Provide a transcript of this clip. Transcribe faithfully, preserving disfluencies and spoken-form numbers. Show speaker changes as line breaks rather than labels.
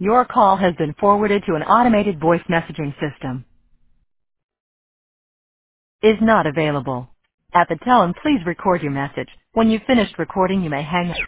Your call has been forwarded to an automated voice messaging system. Is not available. At the tone, please record your message. When you've finished recording, you may hang up.